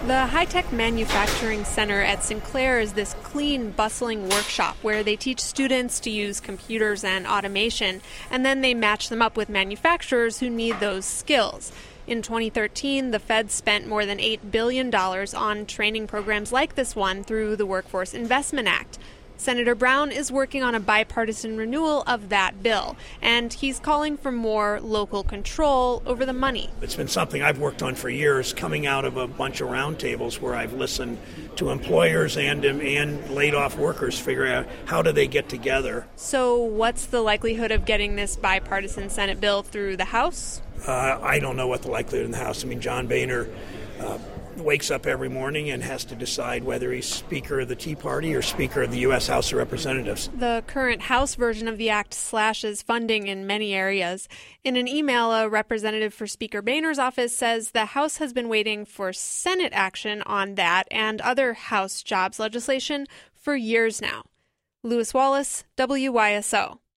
The High-Tech Manufacturing Center at Sinclair is this clean, bustling workshop where they teach students to use computers and automation, and then they match them up with manufacturers who need those skills. In 2013, the Fed spent more than $8 billion on training programs like this one through the Workforce Investment Act. Senator Brown is working on a bipartisan renewal of that bill, and he's calling for more local control over the money. It's been something I've worked on for years, coming out of a bunch of roundtables where I've listened to employers and laid-off workers figure out how do they get together. So what's the likelihood of getting this bipartisan Senate bill through the House? I don't know what the likelihood in the House. I mean, John Boehner wakes up every morning and has to decide whether he's Speaker of the Tea Party or Speaker of the U.S. House of Representatives. The current House version of the act slashes funding in many areas. In an email, a representative for Speaker Boehner's office says the House has been waiting for Senate action on that and other House jobs legislation for years now. Lewis Wallace, WYSO.